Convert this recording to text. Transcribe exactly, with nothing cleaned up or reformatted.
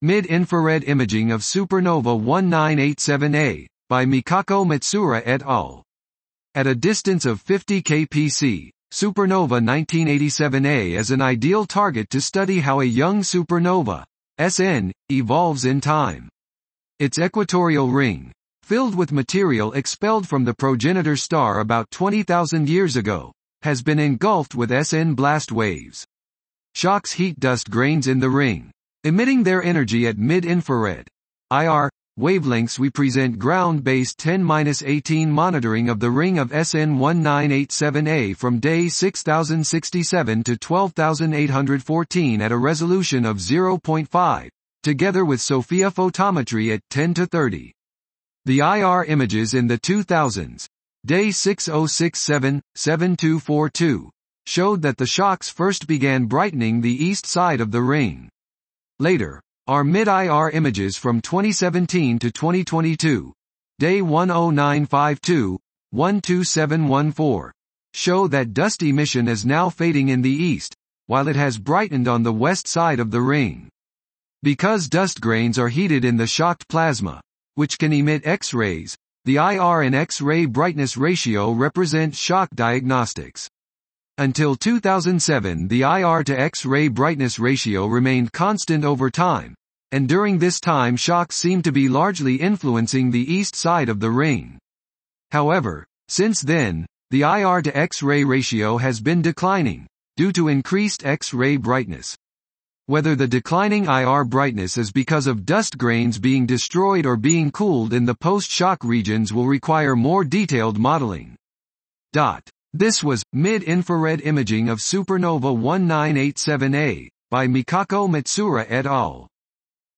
Mid-infrared imaging of supernova nineteen eighty-seven A, by Mikako Matsura et al. At a distance of fifty kilometers, supernova nineteen eighty-seven A is an ideal target to study how a young supernova, S N, evolves in time. Its equatorial ring, filled with material expelled from the progenitor star about twenty thousand years ago, has been engulfed with S N blast waves. Shocks heat dust grains in the ring, emitting their energy at mid-infrared I R wavelengths. We present ground-based ten to eighteen monitoring of the ring of S N nineteen eighty-seven A from day six thousand sixty-seven to twelve thousand eight hundred fourteen at a resolution of zero point five, together with SOFIA photometry at ten to thirty. The I R images in the two thousands, day six thousand sixty-seven to seven thousand two hundred forty-two, showed that the shocks first began brightening the east side of the ring. Later, our mid-I R images from twenty seventeen to twenty twenty-two, day one thousand nine hundred fifty-two to twelve thousand seven hundred fourteen, show that dust emission is now fading in the east, while it has brightened on the west side of the ring. Because dust grains are heated in the shocked plasma, which can emit X-rays, the I R and X-ray brightness ratio represents shock diagnostics. Until two thousand seven, the I R to X-ray brightness ratio remained constant over time, and during this time shocks seemed to be largely influencing the east side of the ring. However, since then, the I R to X-ray ratio has been declining, due to increased X-ray brightness. Whether the declining I R brightness is because of dust grains being destroyed or being cooled in the post-shock regions will require more detailed modeling. Dot. This was Mid-Infrared Imaging of Supernova nineteen eighty-seven A, by Mikako Matsura et al.